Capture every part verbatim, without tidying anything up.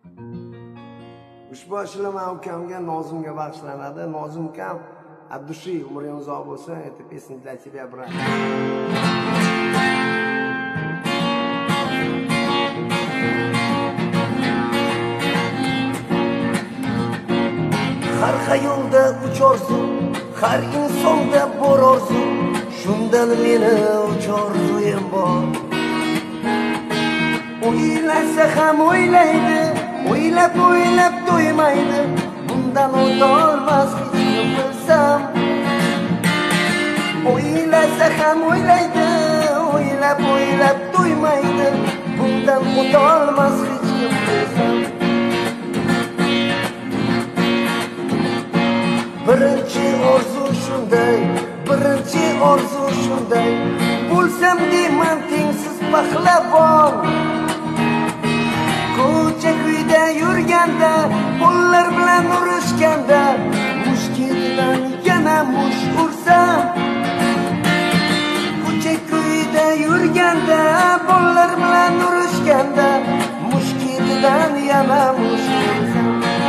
Ushbu ashulama ukamga Nozimga bag'ishlanadi. Nozim ukam, от души umring uzoq bo'lsin. Это песня для тебя, брат. Har xayolda uch orzu, har insonda bor orzu, shundan meni uch orzuyim bor. O'ylasa ham o'ylaydi, o'ylab o'ylab to'ymaydi, bundan o'tolmas hech kim bilsam. O'ylasa ham o'ylaydi, o'ylab o'ylab to'ymaydi, bundan o'tolmas hech kim bilsam. Birinchi orzu shunday, birinchi orzu shunday, bo'lsam deyman tengsiz pahlavon. Ko'cha kuyda yurganda, qo'llar bilan urishganda, mushkildan yana mush ursam. Ko'cha kuyda yurganda, qo'llar bilan urishganda, mushkildan yana mush ursam.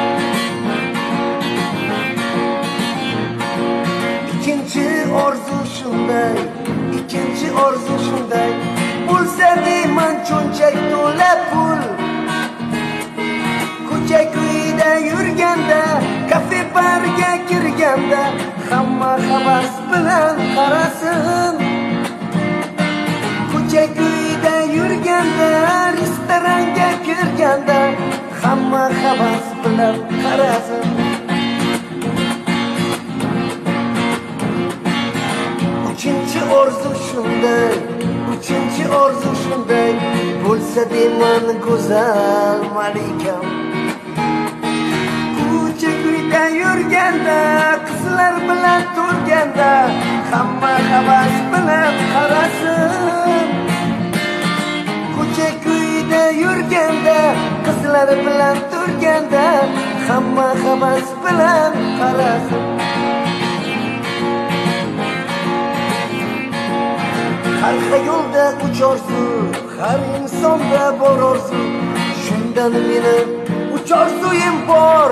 İkinci orzu shunday, ikkinchi orzu shunday, bo'lsa deyman cho'nchak to'la pul. Ko'cha kuyda yurganda, kafe barga kirganda, hamma havas bilan qarasin. Ko'cha kuyda yurganda, restoranga kirganda, hamma havas bilan qarasin. Uchinchi orzu shunday, uchinchi orzu shunday, bo'lsa deyman go'zal malikam. Ko'cha kuyda yurganda, qizlar bilan turganda, hamma havas bilan qarasin. Ko'cha kuyda yurganda, qizlar bilan turganda, hamma havas bilan qarasin. Har xayolda uch orzu, har insonda bor orzu, shundan meni uch orzuyim bor.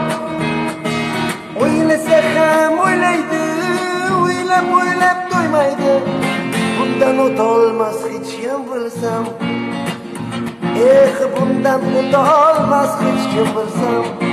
O'ylasa ham o'ylaydi, o'ylab o'ylab to'ymaydi, bundan o'tolmas hech kim bilsam. Eh, bundan o'tolmas hech kim bilsam.